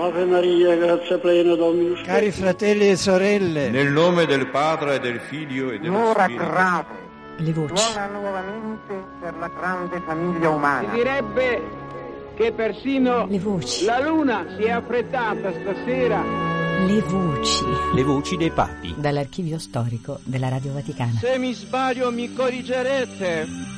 Ave Maria, grazia plena, Dominus. Cari fratelli e sorelle, nel nome del Padre e del Figlio e dello Spirito. grave. Le voci. Suona nuovamente per la grande famiglia umana. Si direbbe che persino Le voci. la luna si è affrettata stasera. Le voci. Le voci dei papi. Dall'archivio storico della Radio Vaticana. Se mi sbaglio mi corrigerete.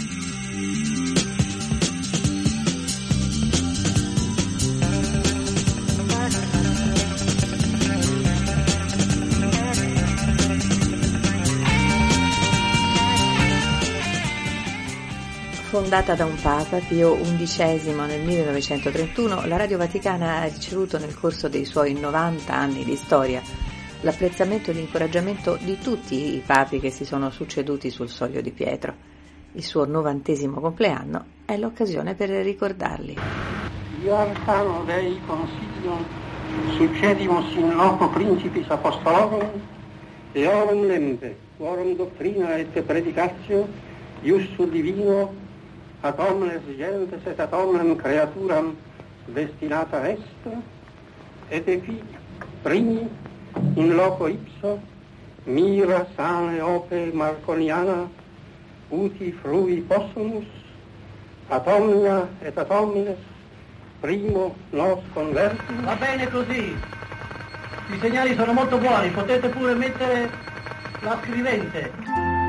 Fondata da un Papa, Pio XI, nel 1931, la Radio Vaticana ha ricevuto nel corso dei suoi 90 anni di storia l'apprezzamento e l'incoraggiamento di tutti i papi che si sono succeduti sul soglio di Pietro. Il suo 90° compleanno è l'occasione per ricordarli. Io arcano Dei consiglio, succedimus in loco principis apostolorum, eorum lempe, quorum doctrina et predicatio, iussu divino, ad omnes gentes et ad omnem creaturam destinata est, et epi primi in loco ipso mira sane ope marconiana uti frui possumus ad omnia et ad homines primo nos converti. Va bene così, i segnali sono molto buoni, potete pure mettere la scrivente.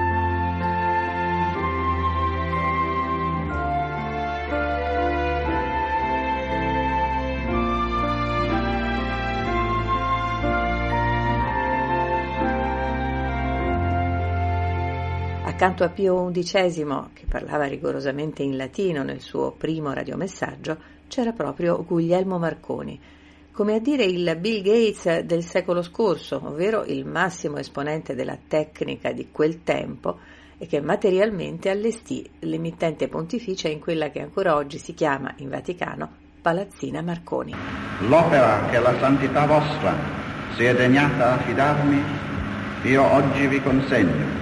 Accanto a Pio XI, che parlava rigorosamente in latino nel suo primo radiomessaggio, c'era proprio Guglielmo Marconi, come a dire il Bill Gates del secolo scorso, ovvero il massimo esponente della tecnica di quel tempo e che materialmente allestì l'emittente pontificia in quella che ancora oggi si chiama in Vaticano Palazzina Marconi. L'opera che la santità vostra si è degnata affidarmi, io oggi vi consegno.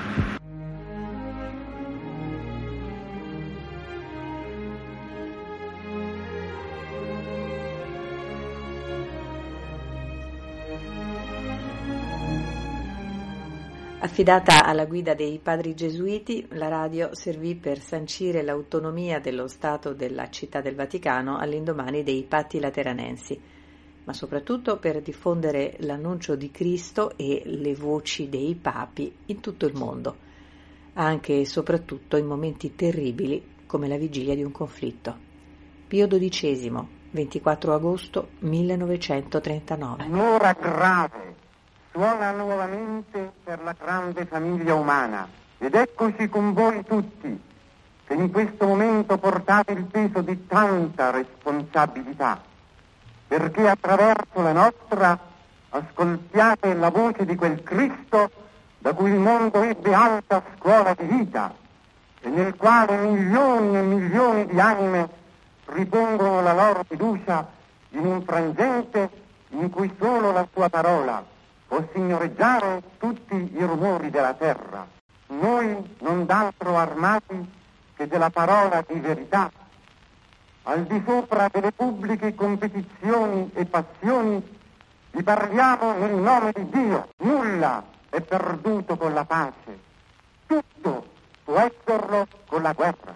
Affidata alla guida dei padri gesuiti, la radio servì per sancire l'autonomia dello Stato della Città del Vaticano all'indomani dei Patti Lateranensi, ma soprattutto per diffondere l'annuncio di Cristo e le voci dei papi in tutto il mondo, anche e soprattutto in momenti terribili come la vigilia di un conflitto. Pio XII, 24 agosto 1939. Un'ora grave suona nuovamente per la grande famiglia umana ed eccoci con voi tutti che in questo momento portate il peso di tanta responsabilità, perché attraverso la nostra ascoltiate la voce di quel Cristo da cui il mondo ebbe alta scuola di vita e nel quale milioni e milioni di anime ripongono la loro fiducia in un frangente in cui solo la sua parola può signoreggiare tutti i rumori della terra. Noi, non d'altro armati che della parola di verità, al di sopra delle pubbliche competizioni e passioni, vi parliamo nel nome di Dio. Nulla è perduto con la pace. Tutto può esserlo con la guerra.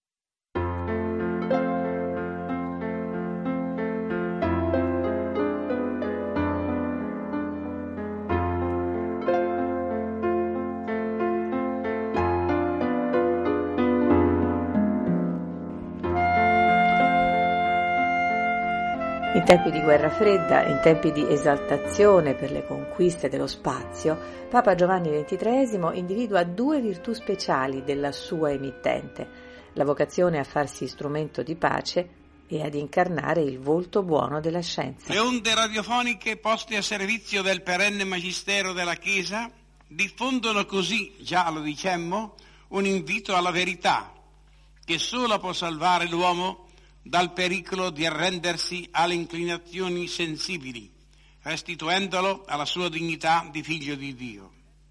In tempi di guerra fredda, in tempi di esaltazione per le conquiste dello spazio, Papa Giovanni XXIII individua due virtù speciali della sua emittente: la vocazione a farsi strumento di pace e ad incarnare il volto buono della scienza. Le onde radiofoniche poste a servizio del perenne magistero della Chiesa diffondono così, già lo dicemmo, un invito alla verità, che sola può salvare l'uomo dal pericolo di arrendersi alle inclinazioni sensibili, restituendolo alla sua dignità di figlio di Dio.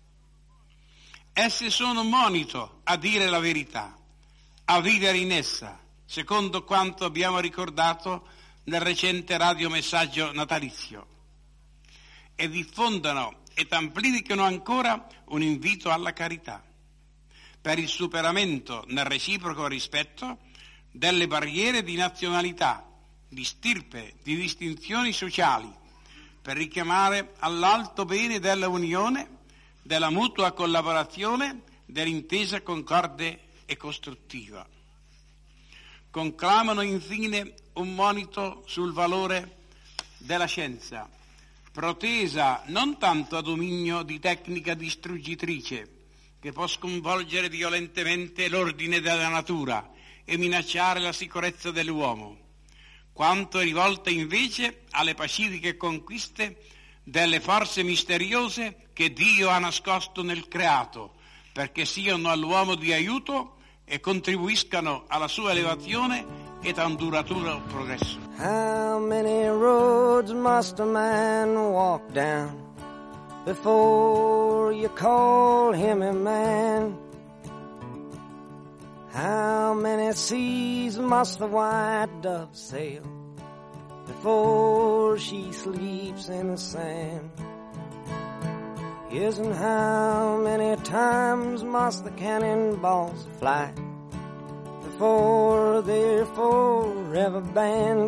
Esse sono monito a dire la verità, a vivere in essa, secondo quanto abbiamo ricordato nel recente radiomessaggio natalizio e diffondano ed amplificano ancora un invito alla carità per il superamento nel reciproco rispetto delle barriere di nazionalità, di stirpe, di distinzioni sociali, per richiamare all'alto bene della unione, della mutua collaborazione, dell'intesa concorde e costruttiva. Conclamano infine un monito sul valore della scienza, protesa non tanto a dominio di tecnica distruggitrice, che può sconvolgere violentemente l'ordine della natura e minacciare la sicurezza dell'uomo, quanto è rivolta invece alle pacifiche conquiste delle forze misteriose che Dio ha nascosto nel creato, perché siano all'uomo di aiuto e contribuiscano alla sua elevazione ed a un duraturo progresso. How many roads must a man walk down before you call him a man? How many seas must the white dove sail before she sleeps in the sand? Yes, and how many times must the cannonballs fly before they're forever banned?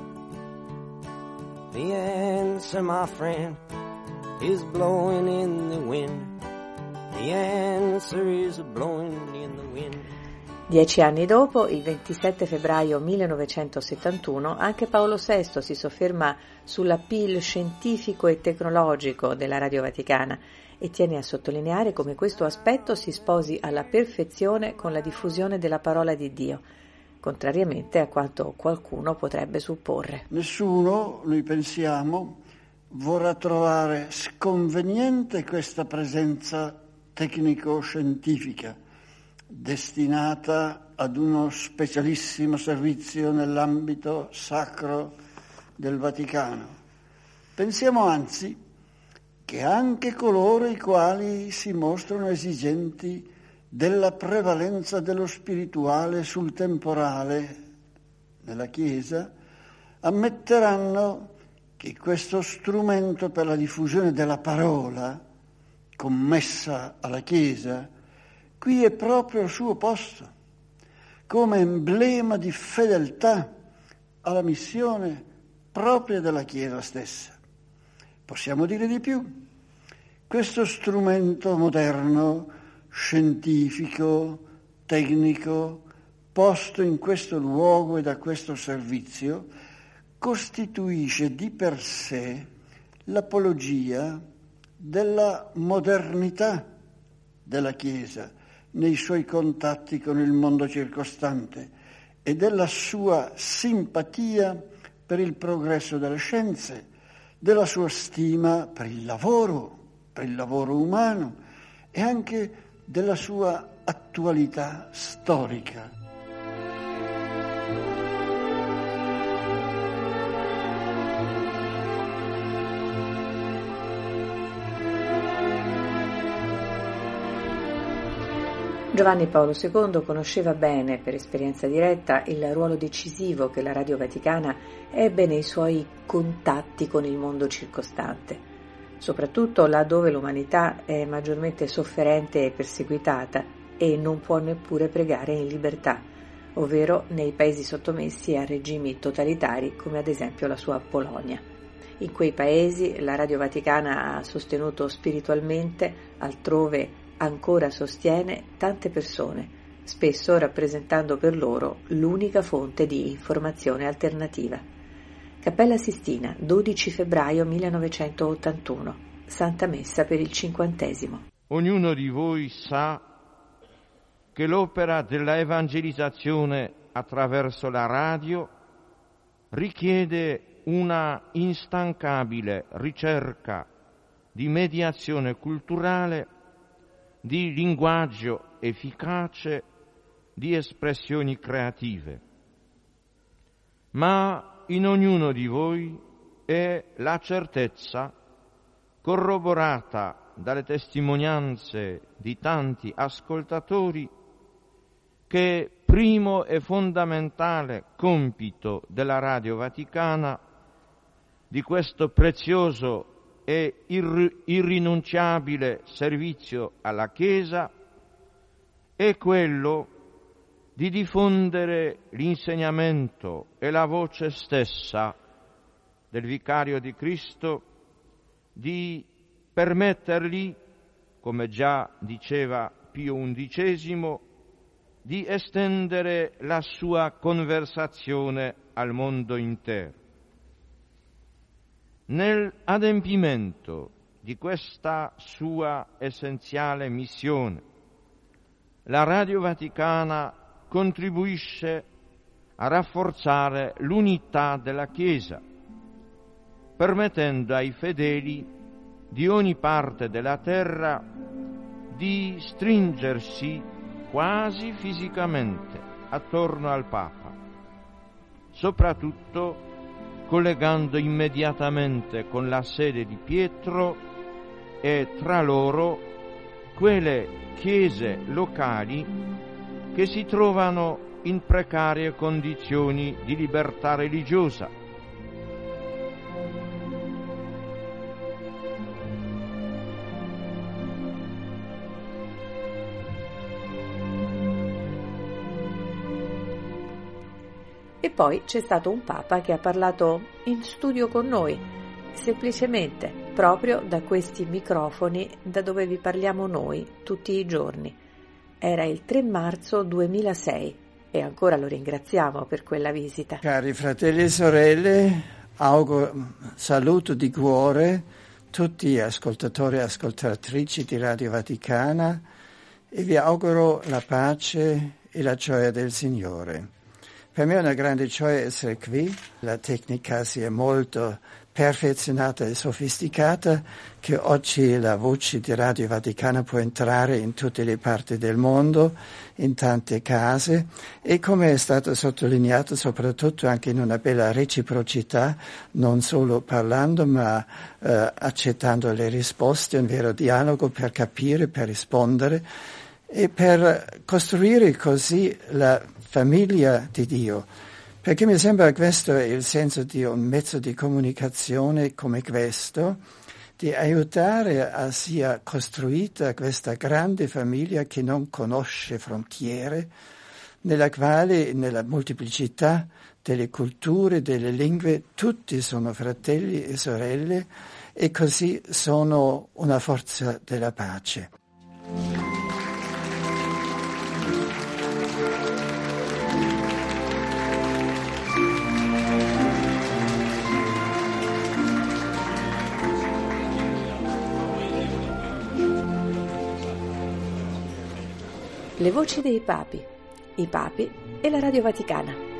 The answer, my friend, is blowing in the wind. The answer is blowing in the wind. 10 anni dopo, il 27 febbraio 1971, anche Paolo VI si sofferma sull'appeal scientifico e tecnologico della Radio Vaticana e tiene a sottolineare come questo aspetto si sposi alla perfezione con la diffusione della parola di Dio, contrariamente a quanto qualcuno potrebbe supporre. Nessuno, noi pensiamo, vorrà trovare sconveniente questa presenza tecnico-scientifica destinata ad uno specialissimo servizio nell'ambito sacro del Vaticano. Pensiamo anzi che anche coloro i quali si mostrano esigenti della prevalenza dello spirituale sul temporale nella Chiesa ammetteranno che questo strumento per la diffusione della parola commessa alla Chiesa qui è proprio al suo posto, come emblema di fedeltà alla missione propria della Chiesa stessa. Possiamo dire di più. Questo strumento moderno, scientifico, tecnico, posto in questo luogo e da questo servizio, costituisce di per sé l'apologia della modernità della Chiesa nei suoi contatti con il mondo circostante e della sua simpatia per il progresso delle scienze, della sua stima per il lavoro umano e anche della sua attualità storica. Giovanni Paolo II conosceva bene, per esperienza diretta, il ruolo decisivo che la Radio Vaticana ebbe nei suoi contatti con il mondo circostante, soprattutto là dove l'umanità è maggiormente sofferente e perseguitata e non può neppure pregare in libertà, ovvero nei paesi sottomessi a regimi totalitari come ad esempio la sua Polonia. In quei paesi la Radio Vaticana ha sostenuto spiritualmente, altrove ancora sostiene, tante persone, spesso rappresentando per loro l'unica fonte di informazione alternativa. Cappella Sistina, 12 febbraio 1981, Santa Messa per il 50°. Ognuno di voi sa che l'opera della evangelizzazione attraverso la radio richiede una instancabile ricerca di mediazione culturale, di linguaggio efficace, di espressioni creative. Ma in ognuno di voi è la certezza, corroborata dalle testimonianze di tanti ascoltatori, che primo e fondamentale compito della Radio Vaticana, di questo prezioso e irrinunciabile servizio alla Chiesa, è quello di diffondere l'insegnamento e la voce stessa del Vicario di Cristo, di permettergli, come già diceva Pio XI, di estendere la sua conversazione al mondo intero. Nell'adempimento di questa sua essenziale missione, la Radio Vaticana contribuisce a rafforzare l'unità della Chiesa, permettendo ai fedeli di ogni parte della terra di stringersi quasi fisicamente attorno al Papa, soprattutto collegando immediatamente con la sede di Pietro e tra loro quelle chiese locali che si trovano in precarie condizioni di libertà religiosa. E poi c'è stato un Papa che ha parlato in studio con noi, semplicemente proprio da questi microfoni da dove vi parliamo noi tutti i giorni. Era il 3 marzo 2006 e ancora lo ringraziamo per quella visita. Cari fratelli e sorelle, saluto di cuore tutti gli ascoltatori e ascoltatrici di Radio Vaticana e vi auguro la pace e la gioia del Signore. Per me è una grande gioia essere qui, la tecnica si è molto perfezionata e sofisticata, che oggi la voce di Radio Vaticana può entrare in tutte le parti del mondo, in tante case, e come è stato sottolineato soprattutto anche in una bella reciprocità, non solo parlando ma accettando le risposte, un vero dialogo per capire, per rispondere e per costruire così la famiglia di Dio, perché mi sembra che questo è il senso di un mezzo di comunicazione come questo, di aiutare a sia costruita questa grande famiglia che non conosce frontiere, nella quale, nella molteplicità delle culture, delle lingue, tutti sono fratelli e sorelle e così sono una forza della pace. Le voci dei papi, i papi e la Radio Vaticana.